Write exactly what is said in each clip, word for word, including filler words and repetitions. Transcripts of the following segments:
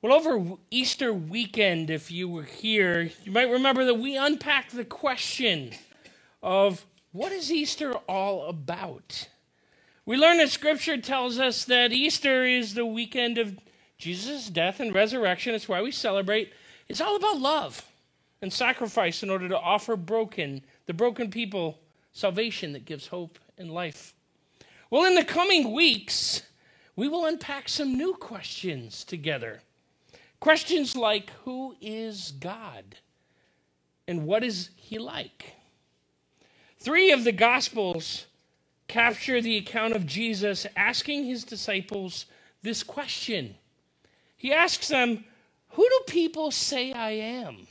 Well, over Easter weekend, if you were here, you might remember that we unpacked the question of what is Easter all about? We learned that Scripture tells us that Easter is the weekend of Jesus' death and resurrection. It's why we celebrate. It's all about love and sacrifice in order to offer broken, the broken people salvation that gives hope and life. Well, in the coming weeks, we will unpack some new questions together. Questions like, who is God? And what is he like? Three of the Gospels capture the account of Jesus asking his disciples this question. He asks them, who do people say I am?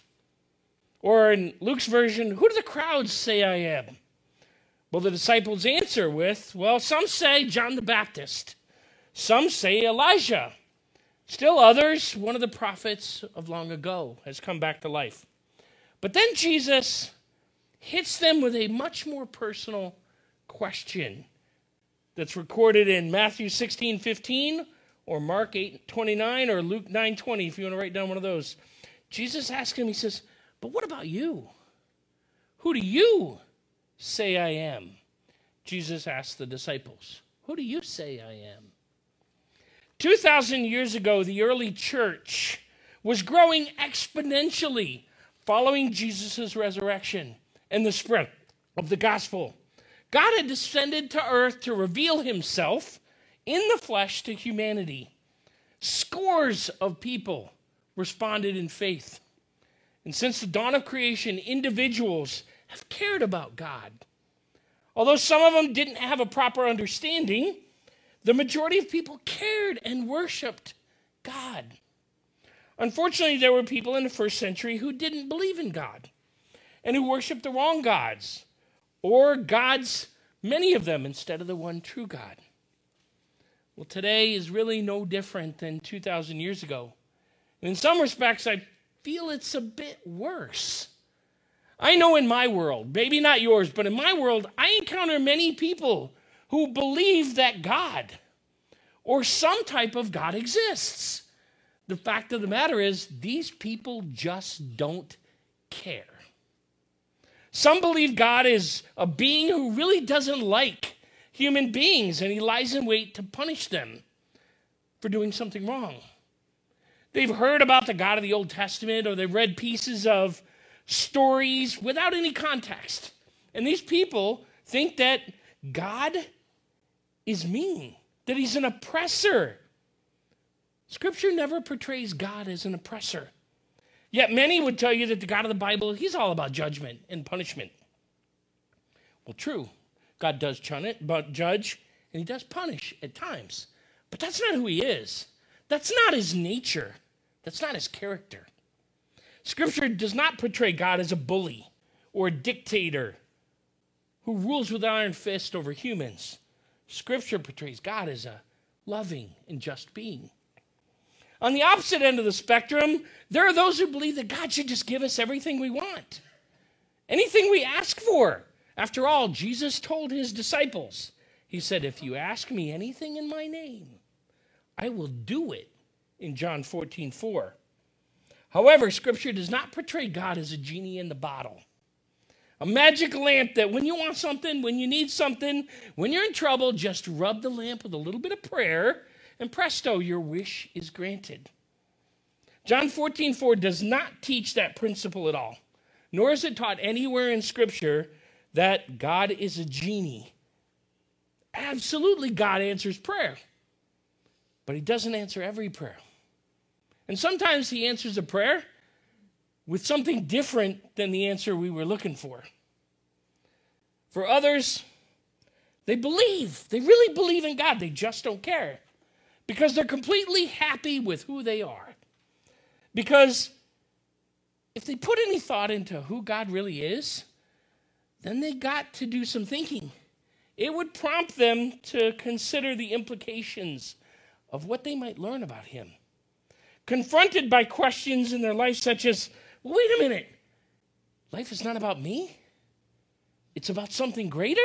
Or in Luke's version, who do the crowds say I am? Well, the disciples answer with, well, some say John the Baptist. Some say Elijah. Still others, one of the prophets of long ago has come back to life. But then Jesus hits them with a much more personal question that's recorded in Matthew sixteen fifteen or Mark eight twenty-nine or Luke nine twenty, if you want to write down one of those. Jesus asks him, he says, but what about you? Who do you say I am? Jesus asked the disciples, who do you say I am? two thousand years ago, the early church was growing exponentially following Jesus' resurrection and the spread of the gospel. God had descended to earth to reveal himself in the flesh to humanity. Scores of people responded in faith. And since the dawn of creation, individuals have cared about God. Although some of them didn't have a proper understanding, the majority of people cared and worshiped God. Unfortunately, there were people in the first century who didn't believe in God and who worshiped the wrong gods, or gods, many of them, instead of the one true God. Well, today is really no different than two thousand years ago. And in some respects, I feel it's a bit worse. I know in my world, maybe not yours, but in my world, I encounter many people who believe that God or some type of God exists. The fact of the matter is, these people just don't care. Some believe God is a being who really doesn't like human beings, and he lies in wait to punish them for doing something wrong. They've heard about the God of the Old Testament, or they've read pieces of stories without any context. And these people think that God is mean, that he's an oppressor. Scripture never portrays God as an oppressor. Yet many would tell you that the God of the Bible, he's all about judgment and punishment. Well, true. God does judge, and he does punish at times. But that's not who he is. That's not his nature. That's not his character. Scripture does not portray God as a bully or a dictator who rules with an iron fist over humans. Scripture portrays God as a loving and just being. On the opposite end of the spectrum, there are those who believe that God should just give us everything we want, anything we ask for. After all, Jesus told his disciples, he said, if you ask me anything in my name, I will do it, in John fourteen four. However, Scripture does not portray God as a genie in the bottle, a magic lamp that when you want something, when you need something, when you're in trouble, just rub the lamp with a little bit of prayer, and presto, your wish is granted. John fourteen four does not teach that principle at all, nor is it taught anywhere in Scripture that God is a genie. Absolutely, God answers prayer, but he doesn't answer every prayer. And sometimes he answers a prayer with something different than the answer we were looking for. For others, they believe, they really believe in God, they just don't care, because they're completely happy with who they are. Because if they put any thought into who God really is, then they got to do some thinking. It would prompt them to consider the implications of what they might learn about him. Confronted by questions in their life such as, well, wait a minute, life is not about me? It's about something greater?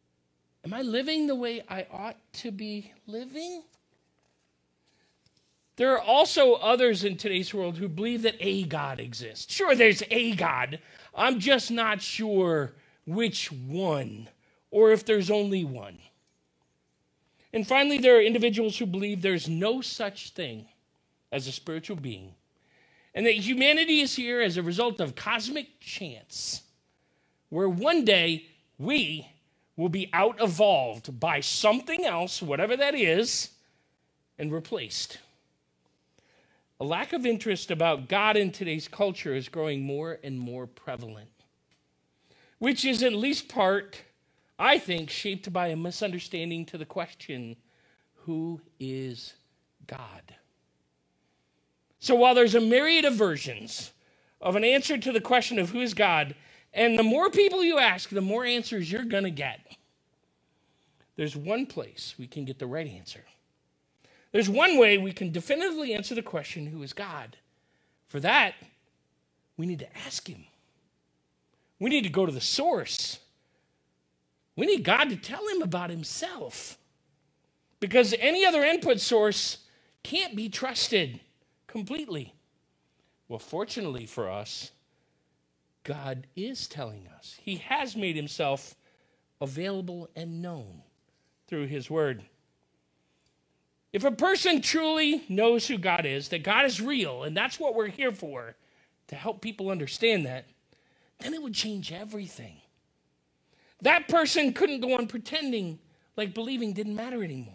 Am I living the way I ought to be living? There are also others in today's world who believe that a God exists. Sure, there's a God. I'm just not sure which one, or if there's only one. And finally, there are individuals who believe there's no such thing as a spiritual being, and that humanity is here as a result of cosmic chance, where one day we will be out-evolved by something else, whatever that is, and replaced. A lack of interest about God in today's culture is growing more and more prevalent, which is at least part, I think, shaped by a misunderstanding to the question, who is God? So while there's a myriad of versions of an answer to the question of who is God, and the more people you ask, the more answers you're going to get, there's one place we can get the right answer. There's one way we can definitively answer the question, who is God? For that, we need to ask him. We need to go to the source. We need God to tell him about himself. Because any other input source can't be trusted completely. Well, fortunately for us, God is telling us. He has made himself available and known through his word. If a person truly knows who God is, that God is real, and that's what we're here for, to help people understand that, then it would change everything. That person couldn't go on pretending like believing didn't matter anymore.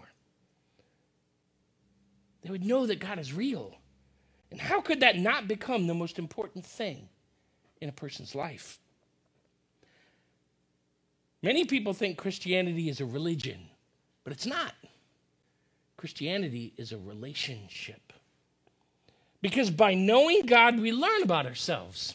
They would know that God is real. And how could that not become the most important thing in a person's life? Many people think Christianity is a religion, but it's not. Christianity is a relationship. Because by knowing God, we learn about ourselves.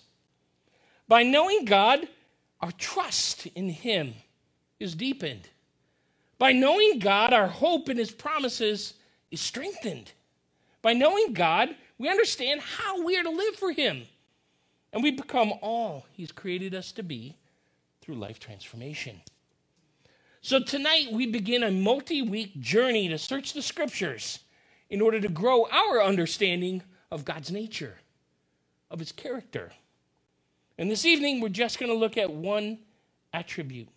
By knowing God, our trust in him is deepened. By knowing God, our hope in his promises is strengthened. By knowing God, we understand how we are to live for him. And we become all he's created us to be through life transformation. So tonight we begin a multi-week journey to search the scriptures in order to grow our understanding of God's nature, of his character. And this evening we're just going to look at one attribute.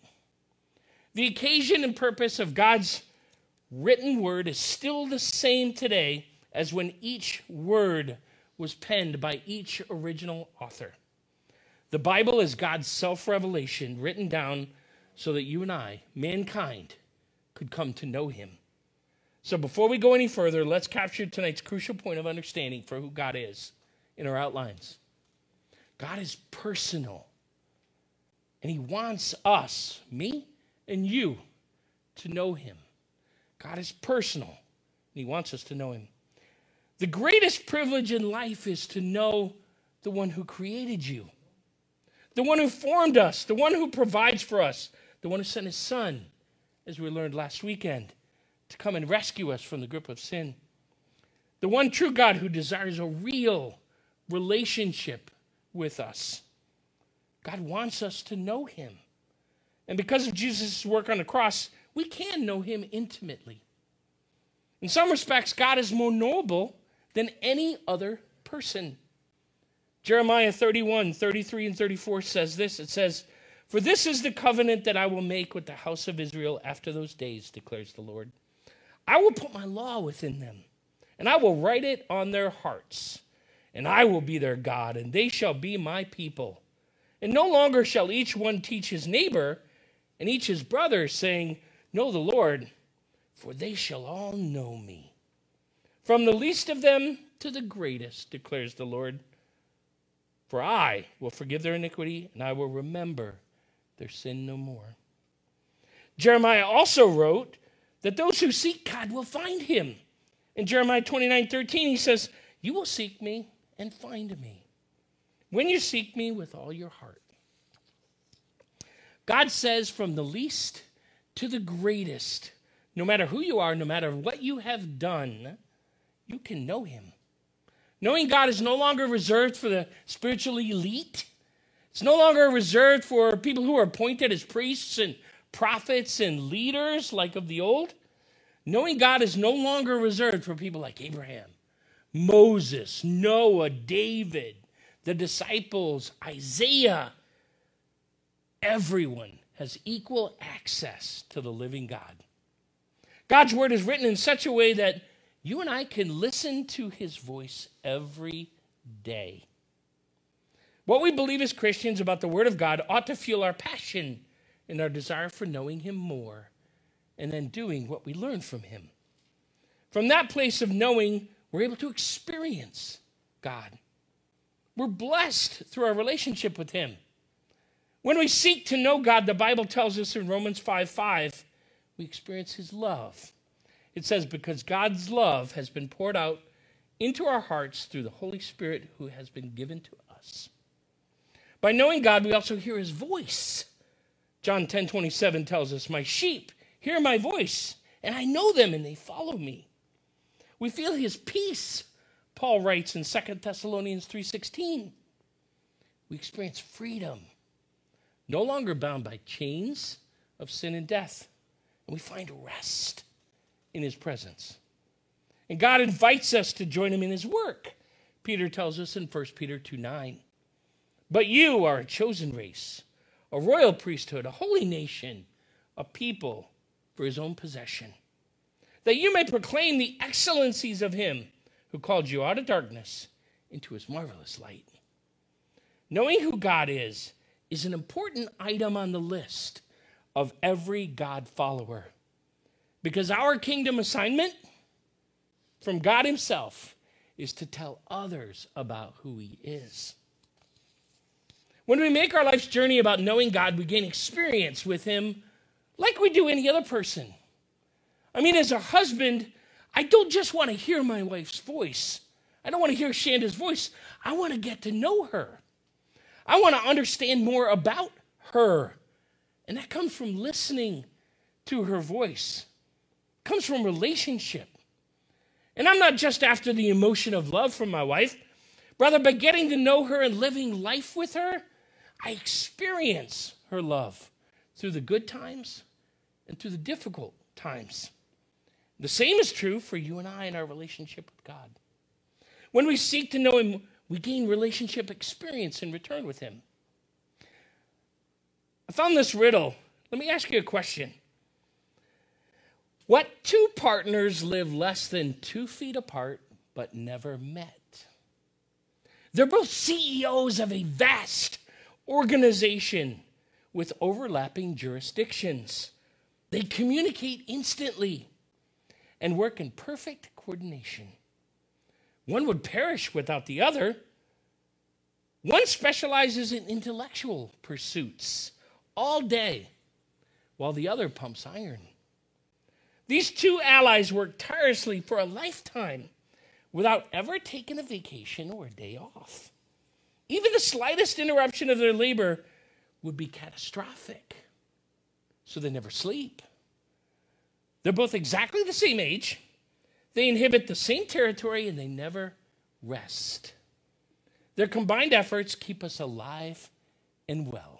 The occasion and purpose of God's written word is still the same today as when each word was penned by each original author. The Bible is God's self-revelation written down so that you and I, mankind, could come to know him. So before we go any further, let's capture tonight's crucial point of understanding for who God is in our outlines. God is personal, and he wants us, me and you, to know him. God is personal, and he wants us to know him. The greatest privilege in life is to know the one who created you, the one who formed us, the one who provides for us, the one who sent his son, as we learned last weekend, to come and rescue us from the grip of sin. The one true God who desires a real relationship with us. God wants us to know him. And because of Jesus' work on the cross, we can know him intimately. In some respects, God is more knowable than any other person. Jeremiah thirty-one, thirty-three, and thirty-four says this. It says, "For this is the covenant that I will make with the house of Israel after those days, declares the Lord. I will put my law within them, and I will write it on their hearts. And I will be their God, and they shall be my people. And no longer shall each one teach his neighbor and each his brother, saying, 'Know the Lord,' for they shall all know me. From the least of them to the greatest, declares the Lord. For I will forgive their iniquity, and I will remember their sin no more." Jeremiah also wrote that those who seek God will find him. In Jeremiah twenty-nine thirteen, he says, "You will seek me and find me when you seek me with all your heart." God says from the least to the greatest, no matter who you are, no matter what you have done, you can know him. Knowing God is no longer reserved for the spiritually elite. It's no longer reserved for people who are appointed as priests and prophets and leaders like of the old. Knowing God is no longer reserved for people like Abraham, Moses, Noah, David, the disciples, Isaiah. Everyone has equal access to the living God. God's word is written in such a way that you and I can listen to his voice every day. What we believe as Christians about the word of God ought to fuel our passion and our desire for knowing him more and then doing what we learn from him. From that place of knowing, we're able to experience God. We're blessed through our relationship with him. When we seek to know God, the Bible tells us in Romans five five, we experience his love. It says, because God's love has been poured out into our hearts through the Holy Spirit who has been given to us. By knowing God, we also hear his voice. John ten twenty-seven tells us, my sheep hear my voice, and I know them, and they follow me. We feel his peace, Paul writes in Second Thessalonians three sixteen. We experience freedom, no longer bound by chains of sin and death. And we find rest in his presence. And God invites us to join him in his work. Peter tells us in First Peter two nine. But you are a chosen race, a royal priesthood, a holy nation, a people for his own possession, that you may proclaim the excellencies of him who called you out of darkness into his marvelous light. Knowing who God is is an important item on the list of every God follower, because our kingdom assignment from God himself is to tell others about who he is. When we make our life's journey about knowing God, we gain experience with him like we do any other person. I mean, as a husband, I don't just want to hear my wife's voice. I don't want to hear Shanda's voice. I want to get to know her. I want to understand more about her. And that comes from listening to her voice. It comes from relationship. And I'm not just after the emotion of love from my wife. Rather, by getting to know her and living life with her, I experience her love through the good times and through the difficult times. The same is true for you and I in our relationship with God. When we seek to know him, we gain relationship experience in return with him. I found this riddle. Let me ask you a question. What two partners live less than two feet apart but never met? They're both C E Os of a vast organization with overlapping jurisdictions. They communicate instantly and work in perfect coordination. One would perish without the other. One specializes in intellectual pursuits all day, while the other pumps iron. These two allies work tirelessly for a lifetime without ever taking a vacation or a day off. Even the slightest interruption of their labor would be catastrophic, so they never sleep. They're both exactly the same age. They inhabit the same territory, and they never rest. Their combined efforts keep us alive and well.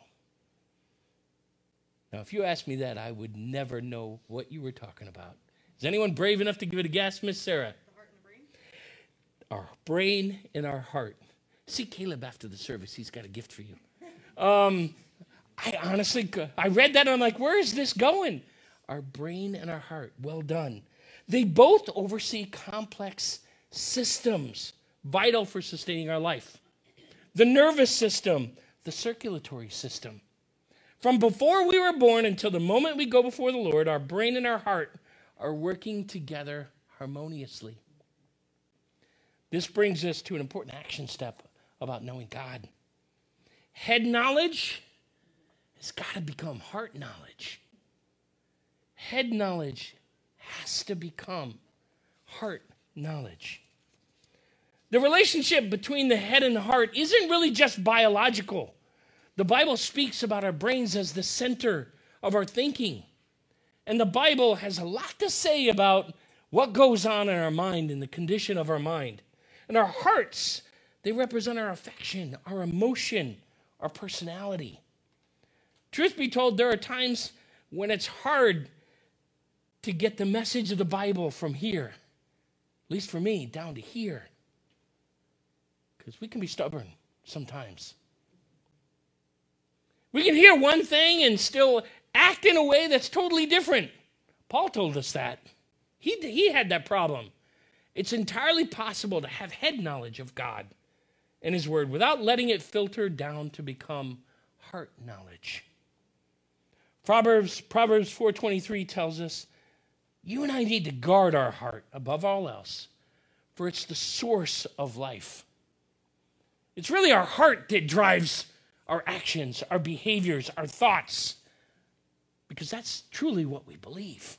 Now, if you asked me that, I would never know what you were talking about. Is anyone brave enough to give it a guess, Miss Sarah? The heart and the brain? Our brain and our heart. See Caleb after the service. He's got a gift for you. Um, I honestly, I read that and I'm like, where is this going? Our brain and our heart. Well done. They both oversee complex systems vital for sustaining our life. The nervous system, the circulatory system. From before we were born until the moment we go before the Lord, our brain and our heart are working together harmoniously. This brings us to an important action step about knowing God. Head knowledge has got to become heart knowledge. Head knowledge has to become heart knowledge. The relationship between the head and the heart isn't really just biological. The Bible speaks about our brains as the center of our thinking. And the Bible has a lot to say about what goes on in our mind and the condition of our mind. And our hearts, they represent our affection, our emotion, our personality. Truth be told, there are times when it's hard to get the message of the Bible from here, at least for me, down to here. because we can be stubborn sometimes. We can hear one thing and still act in a way that's totally different. Paul told us that. He, he had that problem. It's entirely possible to have head knowledge of God and his word without letting it filter down to become heart knowledge. Proverbs, Proverbs four twenty-three tells us, you and I need to guard our heart above all else, for it's the source of life. It's really our heart that drives our actions, our behaviors, our thoughts, because that's truly what we believe.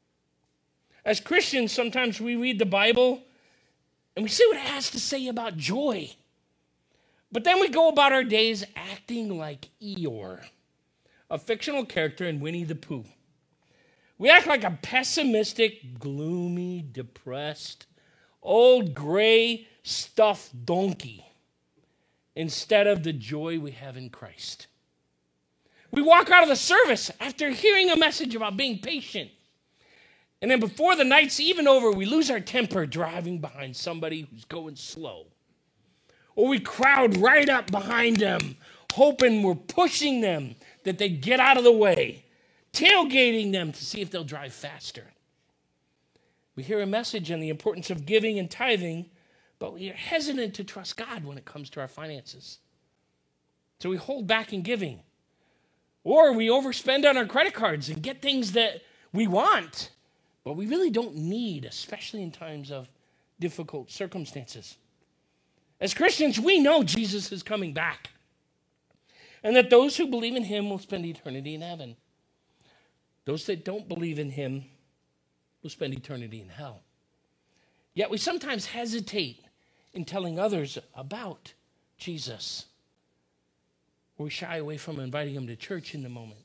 As Christians, sometimes we read the Bible and we see what it has to say about joy. But then we go about our days acting like Eeyore, a fictional character in Winnie the Pooh. We act like a pessimistic, gloomy, depressed, old gray stuffed donkey instead of the joy we have in Christ. We walk out of the service after hearing a message about being patient. And then before the night's even over, we lose our temper driving behind somebody who's going slow. Or we crowd right up behind them, hoping we're pushing them that they get out of the way, tailgating them to see if they'll drive faster. We hear a message on the importance of giving and tithing, but we are hesitant to trust God when it comes to our finances. So we hold back in giving. Or we overspend on our credit cards and get things that we want, but we really don't need, especially in times of difficult circumstances. As Christians, we know Jesus is coming back, and that those who believe in him will spend eternity in heaven. Those that don't believe in him will spend eternity in hell. Yet we sometimes hesitate in telling others about Jesus, or we shy away from inviting them to church in the moment.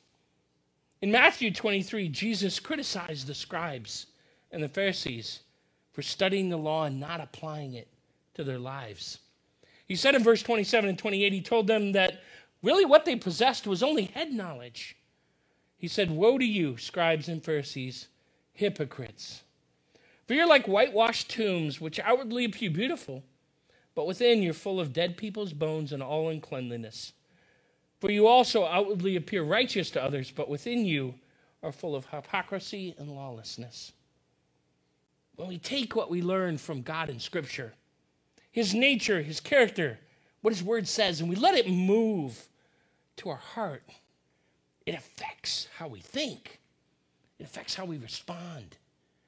In Matthew twenty-three, Jesus criticized the scribes and the Pharisees for studying the law and not applying it to their lives. He said in verse twenty-seven and twenty-eight, he told them that really what they possessed was only head knowledge. He said, woe to you, scribes and Pharisees, hypocrites! For you're like whitewashed tombs, which outwardly appear beautiful, but within you're full of dead people's bones and all uncleanliness. For you also outwardly appear righteous to others, but within you are full of hypocrisy and lawlessness. When we take what we learn from God in Scripture, his nature, his character, what his word says, and we let it move to our heart, it affects how we think. It affects how we respond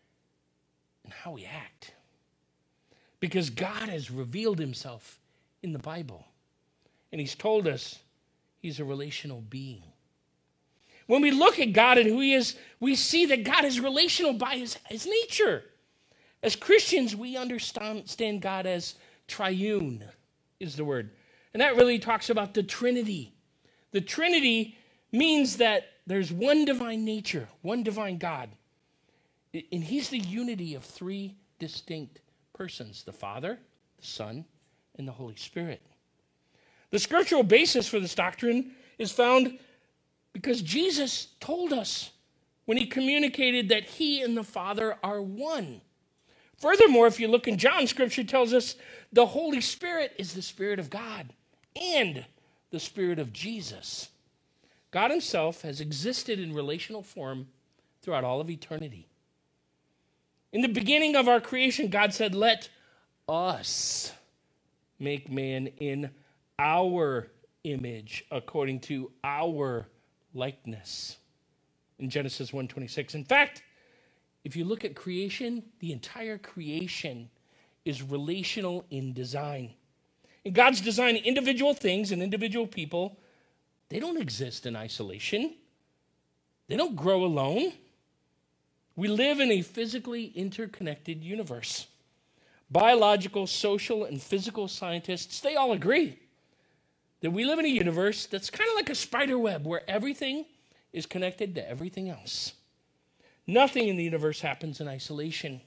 and how we act. Because God has revealed himself in the Bible, and he's told us he's a relational being. When we look at God and who he is, we see that God is relational by his, his nature. As Christians, we understand God as triune, is the word. And that really talks about the Trinity. The Trinity means that there's one divine nature, one divine God. And he's the unity of three distinct persons, the Father, the Son, and the Holy Spirit. The scriptural basis for this doctrine is found because Jesus told us when he communicated that he and the Father are one. Furthermore, if you look in John, Scripture tells us the Holy Spirit is the Spirit of God and the Spirit of Jesus. God himself has existed in relational form throughout all of eternity. In the beginning of our creation, God said, let us make man in our image according to our likeness. In Genesis one twenty-six. In fact, if you look at creation, the entire creation is relational in design. In God's design, individual things and individual people, they don't exist in isolation. They don't grow alone. We live in a physically interconnected universe. Biological, social, and physical scientists, they all agree that we live in a universe that's kind of like a spider web where everything is connected to everything else. Nothing in the universe happens in isolation.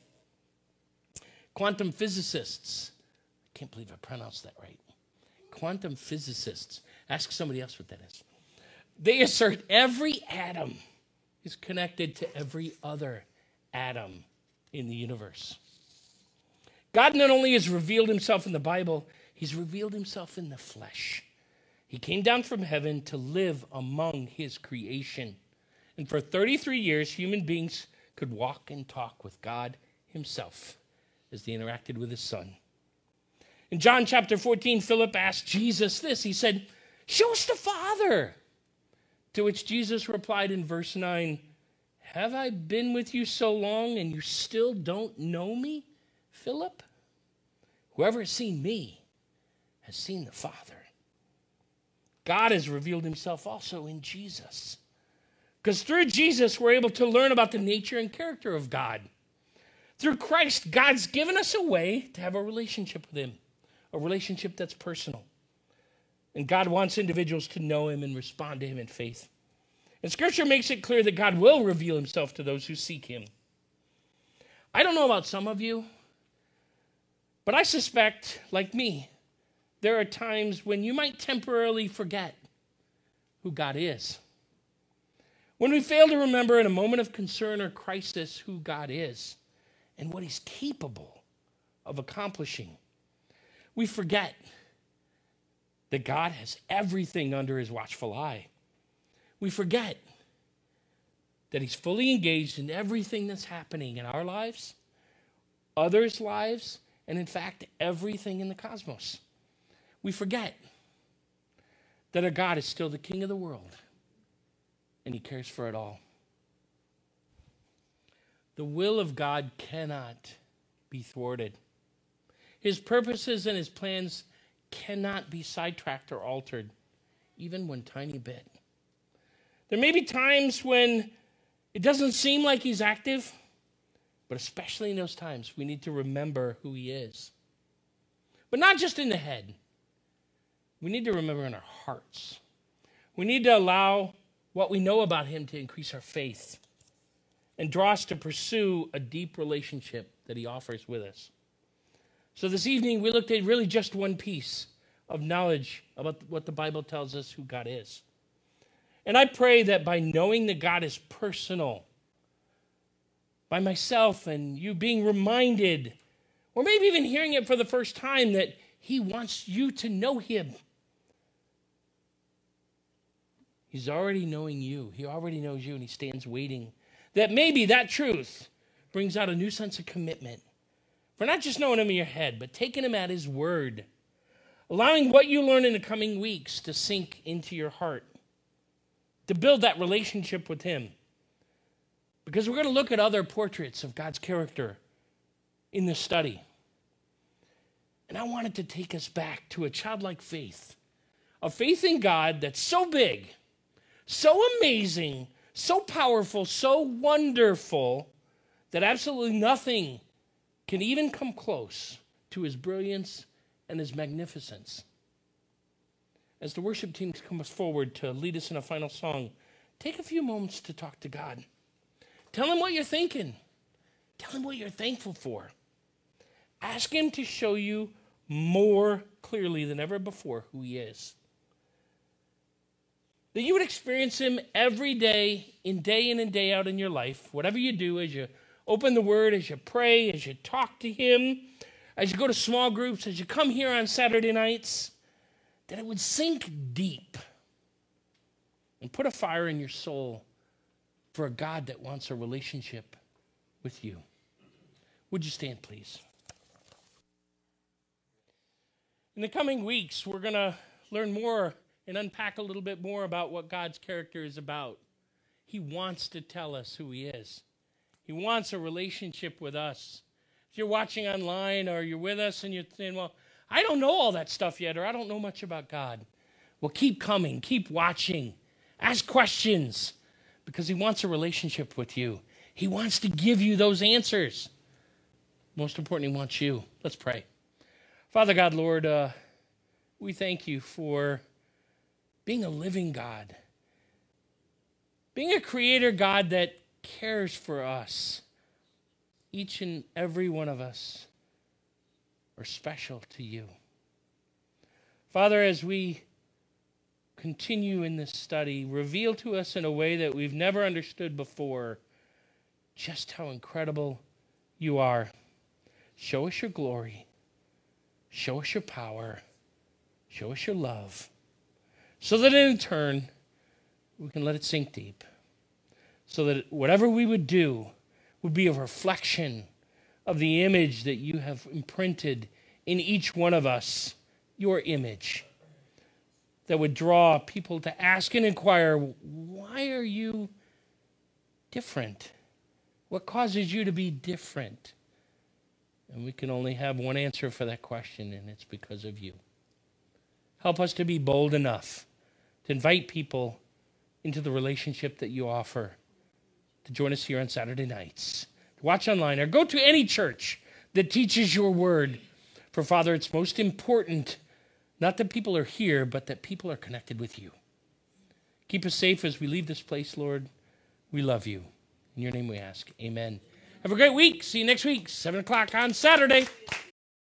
Quantum physicists, I can't believe I pronounced that right. Quantum physicists, ask somebody else what that is. They assert every atom is connected to every other atom in the universe. God not only has revealed himself in the Bible, He's revealed himself in the flesh. He came down from heaven to live among his creation. And for thirty-three years, human beings could walk and talk with God himself as they interacted with his son. In John chapter fourteen, Philip asked Jesus this. He said, "Show us the Father." To which Jesus replied in verse nine, "Have I been with you so long and you still don't know me, Philip? Whoever has seen me has seen the Father." God has revealed himself also in Jesus. Because through Jesus, we're able to learn about the nature and character of God. Through Christ, God's given us a way to have a relationship with him, a relationship that's personal. And God wants individuals to know him and respond to him in faith. And Scripture makes it clear that God will reveal himself to those who seek him. I don't know about some of you, but I suspect, like me, there are times when you might temporarily forget who God is. When we fail to remember in a moment of concern or crisis who God is and what he's capable of accomplishing, we forget that God has everything under his watchful eye. We forget that he's fully engaged in everything that's happening in our lives, others' lives, and in fact, everything in the cosmos. We forget that our God is still the King of the world, and he cares for it all. The will of God cannot be thwarted. His purposes and his plans cannot be sidetracked or altered, even one tiny bit. There may be times when it doesn't seem like he's active, but especially in those times, we need to remember who he is. But not just in the head. We need to remember in our hearts. We need to allow what we know about him to increase our faith and draw us to pursue a deep relationship that he offers with us. So this evening, we looked at really just one piece of knowledge about what the Bible tells us who God is. And I pray that by knowing that God is personal, by myself and you being reminded, or maybe even hearing it for the first time, that he wants you to know him. He's already knowing you. He already knows you, and he stands waiting. That maybe that truth brings out a new sense of commitment for not just knowing him in your head, but taking him at his word, allowing what you learn in the coming weeks to sink into your heart, to build that relationship with him. Because we're going to look at other portraits of God's character in this study. And I wanted to take us back to a childlike faith, a faith in God that's so big, so amazing, so powerful, so wonderful, that absolutely nothing can even come close to his brilliance and his magnificence. As the worship team comes forward to lead us in a final song, take a few moments to talk to God. Tell him what you're thinking. Tell him what you're thankful for. Ask him to show you more clearly than ever before who he is. That you would experience him every day, in day in and day out in your life, whatever you do, as you open the word, as you pray, as you talk to him, as you go to small groups, as you come here on Saturday nights, that it would sink deep and put a fire in your soul for a God that wants a relationship with you. Would you stand, please? In the coming weeks, we're going to learn more and unpack a little bit more about what God's character is about. He wants to tell us who he is. He wants a relationship with us. If you're watching online or you're with us and you're saying, well, I don't know all that stuff yet, or I don't know much about God. Well, keep coming, keep watching, ask questions, because he wants a relationship with you. He wants to give you those answers. Most importantly, he wants you. Let's pray. Father God, Lord, uh, we thank you for being a living God, being a creator God that cares for us. Each and every one of us are special to you. Father, as we continue in this study, reveal to us in a way that we've never understood before just how incredible you are. Show us your glory. show us your power, show us your love, so that in turn, we can let it sink deep. So that whatever we would do would be a reflection of the image that you have imprinted in each one of us, your image, that would draw people to ask and inquire, why are you different? What causes you to be different? And we can only have one answer for that question, and it's because of you. Help us to be bold enough to invite people into the relationship that you offer, to join us here on Saturday nights, to watch online, or go to any church that teaches your word. For Father, it's most important, not that people are here, but that people are connected with you. Keep us safe as we leave this place, Lord. We love you. In your name we ask, amen. Have a great week. See you next week, seven o'clock on Saturday.